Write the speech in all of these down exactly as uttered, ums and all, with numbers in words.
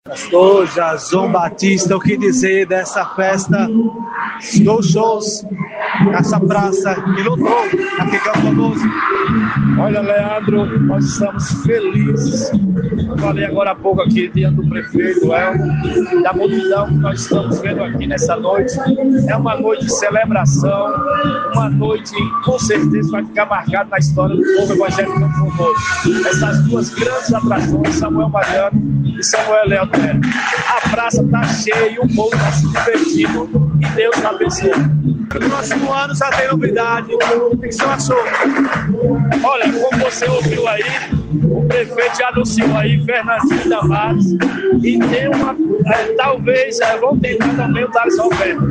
Pastor Jason Batista, o que dizer dessa festa dos shows nessa praça que lotou aqui em Campo Formoso? Olha, Leandro, nós estamos felizes. Eu falei agora há pouco aqui diante do prefeito Elmo, da multidão que nós estamos vendo aqui nessa noite. É uma noite de celebração, uma noite que com certeza vai ficar marcada na história do povo evangélico de Campo Formoso. Essas duas grandes atrações, Samuel Mariano e Samuel Leandro. A praça está cheia, o povo está se divertindo e Deus está abençoando. No próximo ano já tem novidade. O que você achou? Olha, como você ouviu aí, o prefeito já anunciou aí Fernandinho Damares e tem uma, é, talvez, é, vão tentar também o Thales Roberto.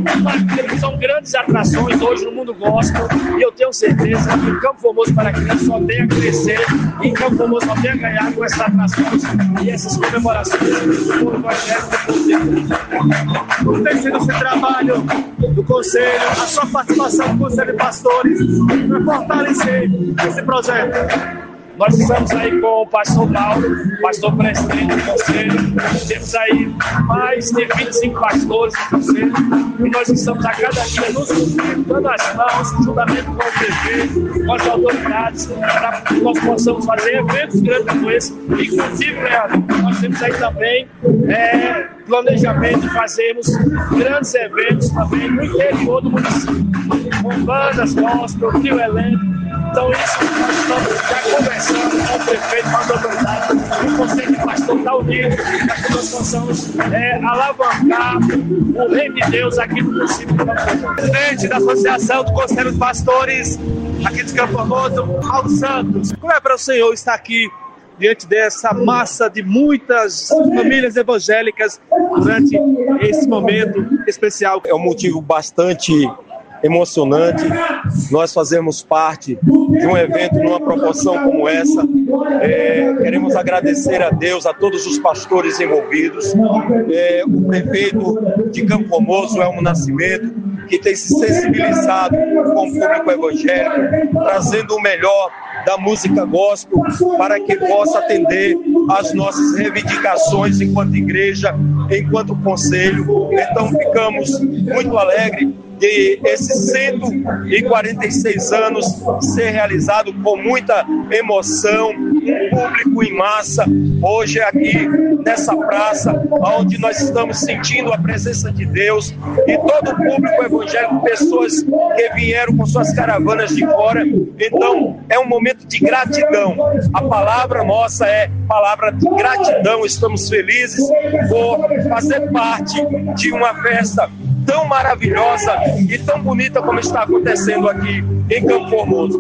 São grandes atrações hoje no mundo gospel e eu tenho certeza que o Campo Formoso para Crianças só tem a crescer e Campo Formoso só tem a ganhar com essas atrações e essas comemorações do povo evangélico do povo. Como tem sido esse trabalho do Conselho, a sua participação no Conselho de Pastores para fortalecer esse projeto? Nós estamos aí com o pastor Paulo, pastor presidente do conselho. Temos aí mais de vinte e cinco pastores do conselho e nós estamos a cada dia nos dando as mãos, juntamente com o prefeito, com as autoridades, para que nós possamos fazer eventos grandes como esse. Inclusive, Leandro, nós temos aí também é, planejamento de fazermos grandes eventos também no interior do município, com bandas, gospel, trio elenco. Então, isso nós estamos já conversando com o prefeito, com as autoridades, o Conselho de Pastor está unido para que nós possamos é, alavancar o reino de Deus aqui no município de Campo Formoso. Presidente da Associação do Conselho de Pastores aqui de Campo Formoso, Paulo Santos, como é para o senhor estar aqui diante dessa massa de muitas famílias evangélicas durante esse momento especial? É um motivo bastante emocionante. Nós fazemos parte de um evento numa proporção como essa. É, queremos agradecer a Deus, a todos os pastores envolvidos, é, o prefeito de Campo Formoso, Elmo Nascimento, que tem se sensibilizado com o público evangélico, trazendo o melhor da música gospel para que possa atender às nossas reivindicações enquanto igreja, enquanto conselho. Então ficamos muito alegres de esses cento e quarenta e seis anos ser realizado com muita emoção, um público em massa, hoje aqui nessa praça, onde nós estamos sentindo a presença de Deus e todo o público evangélico, pessoas que vieram com suas caravanas de fora. Então é um momento de gratidão. A palavra nossa é palavra de gratidão. Estamos felizes por fazer parte de uma festa tão maravilhosa e tão bonita como está acontecendo aqui em Campo Formoso.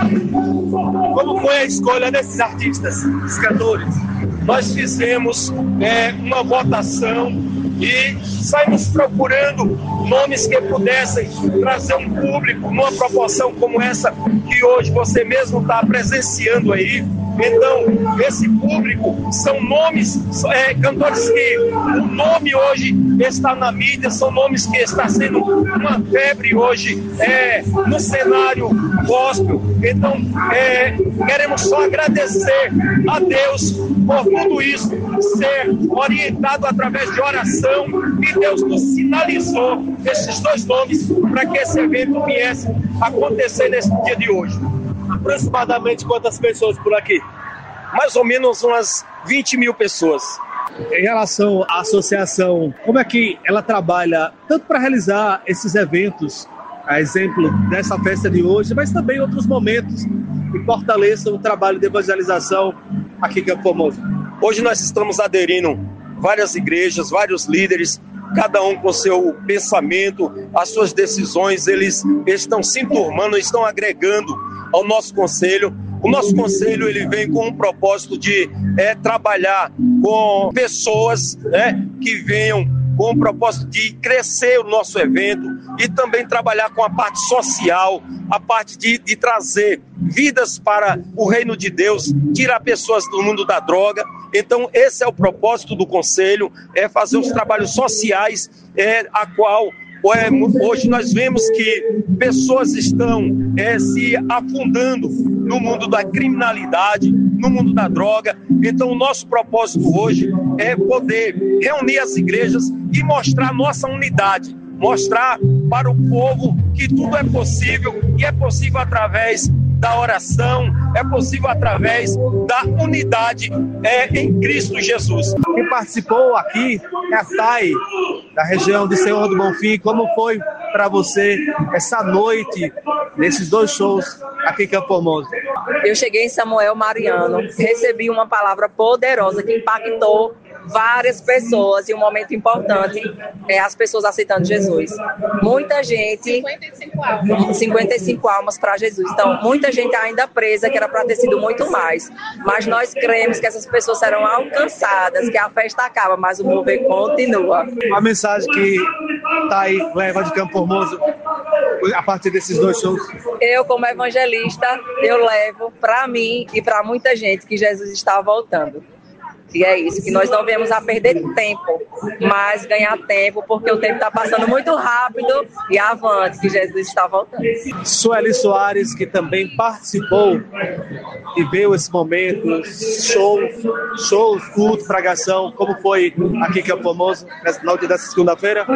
Como foi a escolha desses artistas, esses cantores? Nós fizemos é, uma votação e saímos procurando nomes que pudessem trazer um público numa proporção como essa que hoje você mesmo está presenciando aí. Então, esse público são nomes, é, cantores que o nome hoje está na mídia, são nomes que está sendo uma febre hoje é, no cenário gospel. Então, é, queremos só agradecer a Deus por tudo isso, ser orientado através de oração, e Deus nos sinalizou esses dois nomes para que esse evento viesse acontecer nesse dia de hoje. Aproximadamente quantas pessoas por aqui? Mais ou menos umas vinte mil pessoas. Em relação à associação, como é que ela trabalha tanto para realizar esses eventos, a exemplo dessa festa de hoje, mas também outros momentos que fortaleçam o trabalho de evangelização aqui em Campo Formoso? Hoje nós estamos aderindo várias igrejas, vários líderes, cada um com seu pensamento, as suas decisões, eles estão se enturmando, estão agregando ao nosso conselho. O nosso conselho ele vem com um propósito de é, trabalhar com pessoas, né, que venham com o propósito de crescer o nosso evento e também trabalhar com a parte social, a parte de, de trazer vidas para o reino de Deus, tirar pessoas do mundo da droga. Então esse é o propósito do conselho, é fazer os trabalhos sociais, é, a qual Hoje nós vemos que pessoas estão é, se afundando no mundo da criminalidade, no mundo da droga. Então o nosso propósito hoje é poder reunir as igrejas e mostrar nossa unidade, mostrar para o povo que tudo é possível, e é possível através da oração, é possível através da unidade é, em Cristo Jesus. Quem participou aqui é a Thay, da região de Senhor do Bonfim. Como foi para você essa noite, nesses dois shows aqui em Campo Formoso? Eu cheguei em Samuel Mariano, recebi uma palavra poderosa que impactou várias pessoas, e um momento importante é as pessoas aceitando Jesus. Muita gente, cinquenta e cinco almas, cinquenta e cinco almas para Jesus. Então, muita gente ainda presa, que era para ter sido muito mais. Mas nós cremos que essas pessoas serão alcançadas, que a festa acaba, mas o mover continua. A mensagem que Thay leva de Campo Formoso a partir desses dois shows? Eu, como evangelista, eu levo para mim e para muita gente que Jesus está voltando. E é isso, que nós não viemos a perder tempo, mas ganhar tempo, porque o tempo está passando muito rápido, e avante, que Jesus está voltando. Sueli Soares, que também participou e veio esse momento, show, show, culto, pregação, como foi aqui em Campo Formoso, na última dessa segunda-feira?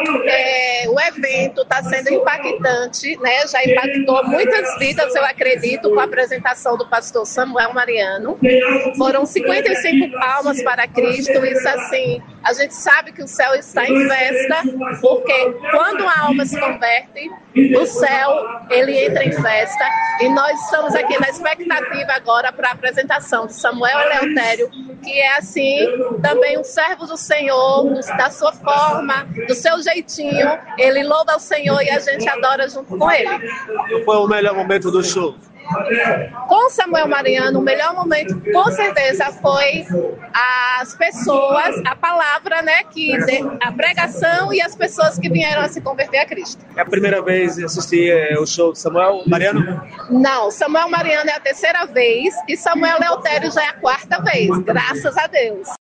É, o evento está sendo impactante, né? Já impactou muitas vidas, eu acredito, com a apresentação do pastor Samuel Mariano. Foram cinquenta e cinco almas para Cristo. Isso, assim, a gente sabe que o céu está em festa, porque quando uma alma se converte, o céu, ele entra em festa, e nós estamos aqui na expectativa agora para a apresentação de Samuel Eleutério, que é, assim, também um servo do Senhor, da sua forma, do seu jeitinho. Ele louva o Senhor e a gente adora junto com ele. Qual foi o melhor momento do show? Com Samuel Mariano, o melhor momento, com certeza, foi as pessoas, a palavra, né, que de, a pregação, e as pessoas que vieram a se converter a Cristo. É a primeira vez que assisti é, o show de Samuel Mariano? Não, Samuel Mariano é a terceira vez, e Samuel Eleutério já é a quarta vez, graças a Deus.